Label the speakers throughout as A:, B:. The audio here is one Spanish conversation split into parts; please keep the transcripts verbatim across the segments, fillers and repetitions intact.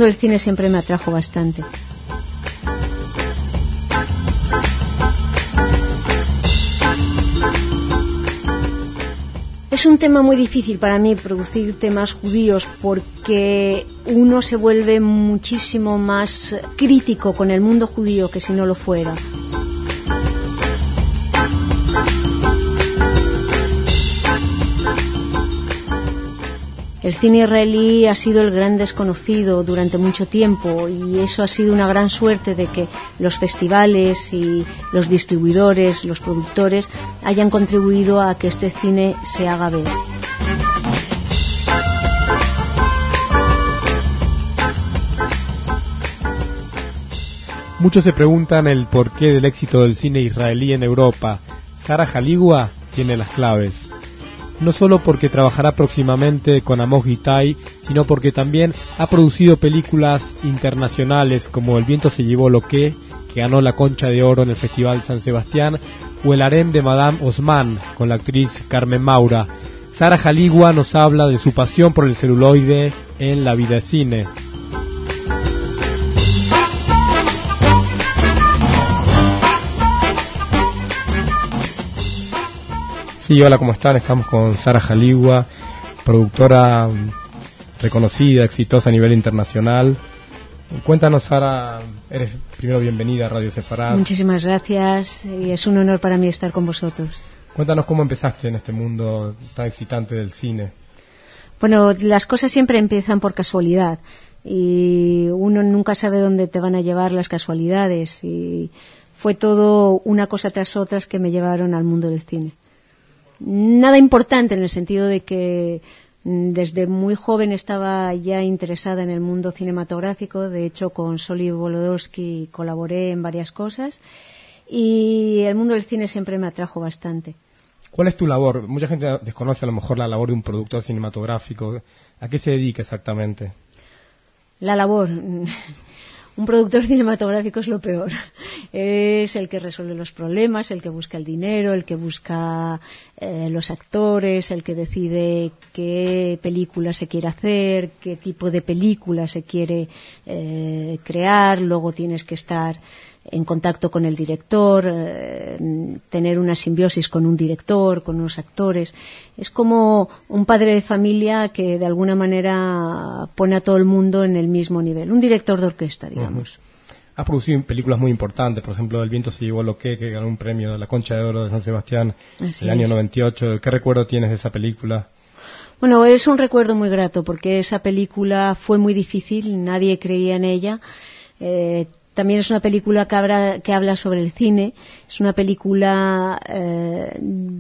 A: mundo del cine siempre me atrajo bastante. Es un tema muy difícil para mí producir temas judíos porque uno se vuelve muchísimo más crítico con el mundo judío que si no lo fuera. El cine israelí ha sido el gran desconocido durante mucho tiempo y eso ha sido una gran suerte de que los festivales y los distribuidores, los productores hayan contribuido a que este cine se haga ver.
B: Muchos se preguntan el porqué del éxito del cine israelí en Europa. Sara Haligua tiene las claves. No solo porque trabajará próximamente con Amos Gitai, sino porque también ha producido películas internacionales como El viento se llevó lo que, que ganó la Concha de Oro en el Festival San Sebastián, o El harem de Madame Osman, con la actriz Carmen Maura. Sara Haligua nos habla de su pasión por el celuloide en La vida de cine. Sí, hola, ¿cómo están? Estamos con Sara Haligua, productora reconocida, exitosa a nivel internacional. Cuéntanos, Sara, eres primero bienvenida a Radio Sefarad.
A: Muchísimas gracias y es un honor para mí estar con vosotros.
B: Cuéntanos cómo empezaste en este mundo tan excitante del cine.
A: Bueno, las cosas siempre empiezan por casualidad y uno nunca sabe dónde te van a llevar las casualidades y fue todo una cosa tras otra que me llevaron al mundo del cine. Nada importante en el sentido de que desde muy joven estaba ya interesada en el mundo cinematográfico. De hecho, con Soli Volodowski colaboré en varias cosas y el mundo del cine siempre me atrajo bastante.
B: ¿Cuál es tu labor? Mucha gente desconoce a lo mejor la labor de un productor cinematográfico. ¿A qué se dedica exactamente?
A: La labor... Un productor cinematográfico es lo peor. Es el que resuelve los problemas, el que busca el dinero, el que busca eh, los actores, el que decide qué película se quiere hacer, qué tipo de película se quiere eh, crear. Luego tienes que estar en contacto con el director, eh, tener una simbiosis con un director, con unos actores. Es como un padre de familia que de alguna manera pone a todo el mundo en el mismo nivel. Un director de orquesta, digamos.
B: Uh-huh. Has producido películas muy importantes, por ejemplo, El viento se llevó lo que, que ganó un premio de la Concha de Oro de San Sebastián en el año noventa y ocho. ¿Qué recuerdo tienes de esa película?
A: Bueno, es un recuerdo muy grato porque esa película fue muy difícil, nadie creía en ella. Eh, También es una película que habla, que habla sobre el cine. Es una película eh,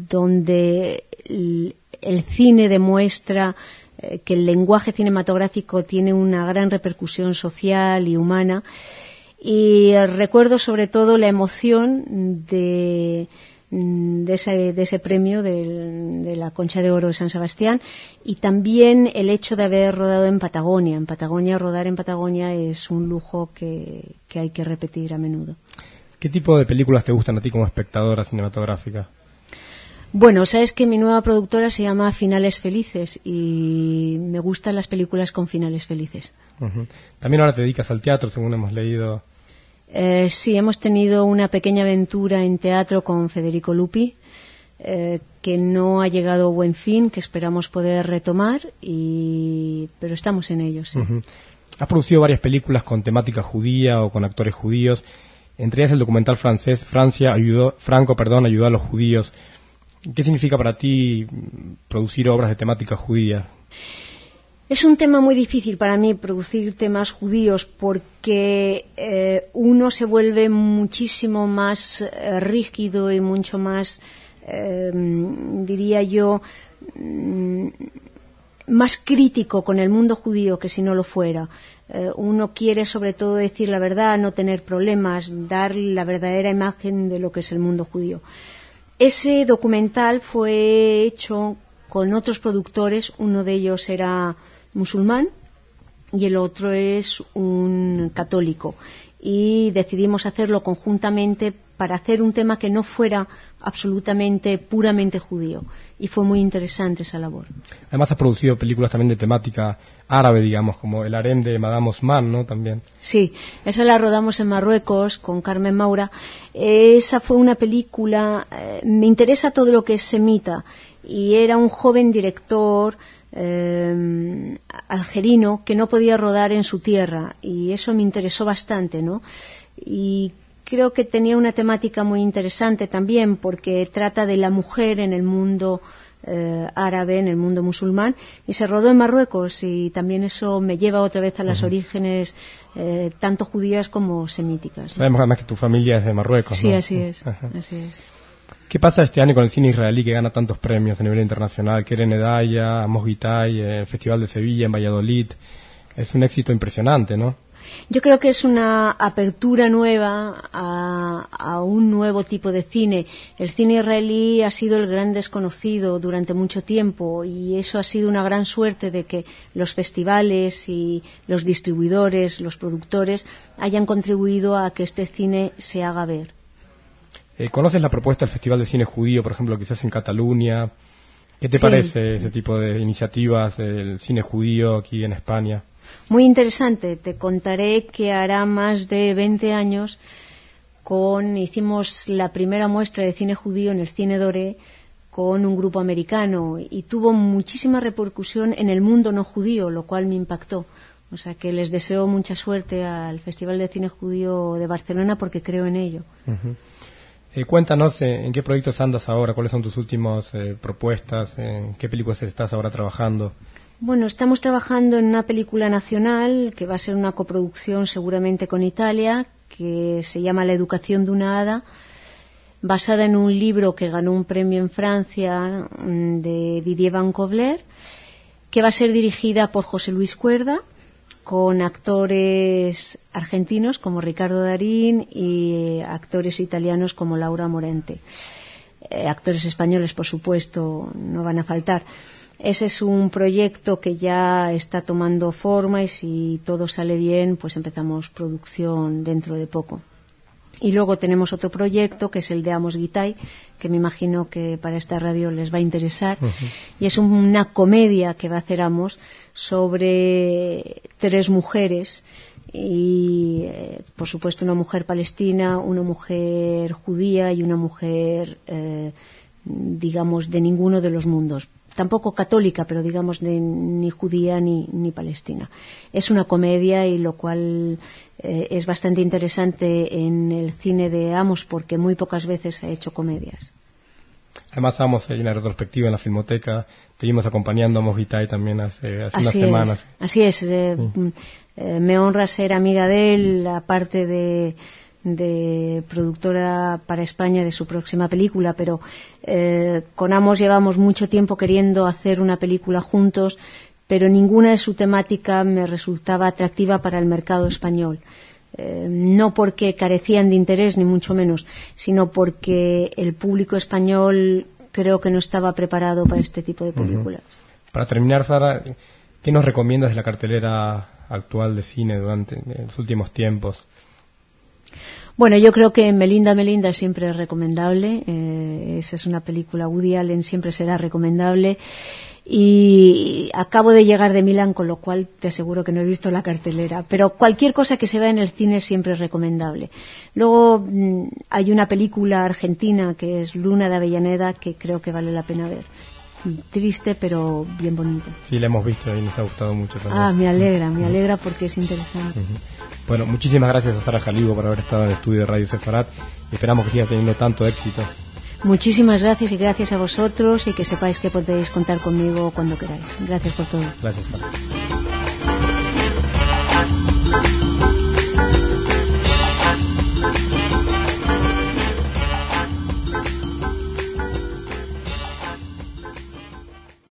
A: donde el, el cine demuestra eh, que el lenguaje cinematográfico tiene una gran repercusión social y humana. Y recuerdo sobre todo la emoción de, de, ese, de ese premio de, de la Concha de Oro de San Sebastián y también el hecho de haber rodado en Patagonia. En Patagonia, rodar en Patagonia es un lujo que, que hay que repetir a menudo.
B: ¿Qué tipo de películas te gustan a ti como espectadora cinematográfica?
A: Bueno, sabes que mi nueva productora se llama Finales Felices y me gustan las películas con finales felices.
B: Uh-huh. También ahora te dedicas al teatro, según hemos leído.
A: Eh, sí, hemos tenido una pequeña aventura en teatro con Federico Lupi, eh, que no ha llegado a buen fin, que esperamos poder retomar, y pero estamos en ello, sí.
B: Uh-huh. Has producido varias películas con temática judía o con actores judíos, entre ellas el documental francés Francia ayudó, Franco perdón, ayudó a los judíos. ¿Qué significa para ti producir obras de temática judía?
A: Es un tema muy difícil para mí producir temas judíos porque eh, uno se vuelve muchísimo más eh, rígido y mucho más, eh, diría yo, mm, más crítico con el mundo judío que si no lo fuera. Eh, uno quiere sobre todo decir la verdad, no tener problemas, dar la verdadera imagen de lo que es el mundo judío. Ese documental fue hecho con otros productores, uno de ellos era musulmán y el otro es un católico, y decidimos hacerlo conjuntamente para hacer un tema que no fuera absolutamente, puramente judío, y fue muy interesante esa labor.
B: Además has producido películas también de temática árabe, digamos, como El harem de Madame Osman, ¿no? También.
A: Sí, esa la rodamos en Marruecos con Carmen Maura. Esa fue una película, eh, me interesa todo lo que es semita, y era un joven director eh, algerino que no podía rodar en su tierra, y eso me interesó bastante, ¿no? Y creo que tenía una temática muy interesante también, porque trata de la mujer en el mundo eh, árabe, en el mundo musulmán, y se rodó en Marruecos, y también eso me lleva otra vez a las uh-huh. orígenes eh, tanto judías como semíticas, ¿no?
B: Sabemos además que tu familia es de Marruecos,
A: sí,
B: ¿no?
A: así es, uh-huh. así es.
B: ¿Qué pasa este año con el cine israelí que gana tantos premios a nivel internacional? Keren Edaya, Amos Gitai, el Festival de Sevilla, en Valladolid. Es un éxito impresionante, ¿no?
A: Yo creo que es una apertura nueva a, a un nuevo tipo de cine. El cine israelí ha sido el gran desconocido durante mucho tiempo, y eso ha sido una gran suerte de que los festivales y los distribuidores, los productores, hayan contribuido a que este cine se haga ver.
B: Eh, ¿Conoces la propuesta del Festival de Cine Judío, por ejemplo, quizás en Cataluña? ¿Qué te sí. parece ese tipo de iniciativas del cine judío aquí en España?
A: Muy interesante. Te contaré que hará más de veinte años con, hicimos la primera muestra de cine judío en el Cine Doré con un grupo americano, y tuvo muchísima repercusión en el mundo no judío, lo cual me impactó. O sea que les deseo mucha suerte al Festival de Cine Judío de Barcelona, porque creo en ello.
B: Uh-huh. Eh, cuéntanos eh, en qué proyectos andas ahora, cuáles son tus últimas eh, propuestas, en qué películas estás ahora trabajando.
A: Bueno, estamos trabajando en una película nacional que va a ser una coproducción seguramente con Italia, que se llama La educación de una hada, basada en un libro que ganó un premio en Francia de Didier Van Cobler, que va a ser dirigida por José Luis Cuerda, con actores argentinos como Ricardo Darín y actores italianos como Laura Morente. Eh, actores españoles, por supuesto, no van a faltar. Ese es un proyecto que ya está tomando forma, y si todo sale bien, pues empezamos producción dentro de poco. Y luego tenemos otro proyecto que es el de Amos Gitai, que me imagino que para esta radio les va a interesar. Uh-huh. Y es una comedia que va a hacer Amos sobre tres mujeres, y eh, por supuesto una mujer palestina, una mujer judía y una mujer eh, digamos de ninguno de los mundos, tampoco católica, pero digamos de ni judía ni, ni palestina. Es una comedia, y lo cual eh, es bastante interesante en el cine de Amos, porque muy pocas veces ha hecho comedias.
B: Además, Amos, hay una retrospectiva en la Filmoteca, te vimos acompañando a Amos Gitai también hace, hace unas semanas.
A: Así es, eh, sí. eh, me honra ser amiga de él, aparte de, de productora para España de su próxima película, pero eh, con Amos llevamos mucho tiempo queriendo hacer una película juntos, pero ninguna de su temática me resultaba atractiva para el mercado español. Eh, no porque carecían de interés, ni mucho menos, sino porque el público español creo que no estaba preparado para este tipo de películas.
B: Uh-huh. Para terminar, Sara, ¿qué nos recomiendas de la cartelera actual de cine durante los últimos tiempos?
A: Bueno, yo creo que Melinda Melinda siempre es recomendable. Eh, esa es una película, Woody Allen siempre será recomendable. Y acabo de llegar de Milán, con lo cual te aseguro que no he visto la cartelera, pero cualquier cosa que se vea en el cine siempre es recomendable. Luego mmm, hay una película argentina que es Luna de Avellaneda, que creo que vale la pena ver. Triste, pero bien bonita.
B: Sí, la hemos visto y nos ha gustado mucho también.
A: Ah, me alegra, me alegra porque es interesante.
B: Uh-huh. Bueno, muchísimas gracias a Sara Jaligo por haber estado en el estudio de Radio Sefarat, y esperamos que siga teniendo tanto éxito.
A: Muchísimas gracias, y gracias a vosotros, y que sepáis que podéis contar conmigo cuando queráis. Gracias por todo.
B: Gracias, Sara.